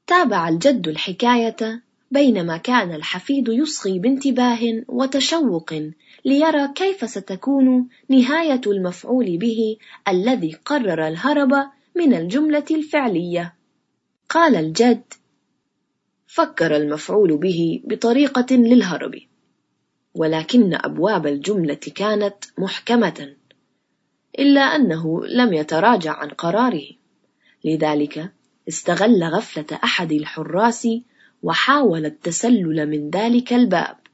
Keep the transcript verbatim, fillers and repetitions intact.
تابع الجد الحكاية بينما كان الحفيد يصغي بانتباه وتشوق ليرى كيف ستكون نهاية المفعول به الذي قرر الهرب من الجملة الفعلية. قال الجد: فكر المفعول به بطريقة للهرب، ولكن أبواب الجملة كانت محكمة، إلا أنه لم يتراجع عن قراره، لذلك استغل غفلة أحد الحراس وحاول التسلل من ذلك الباب.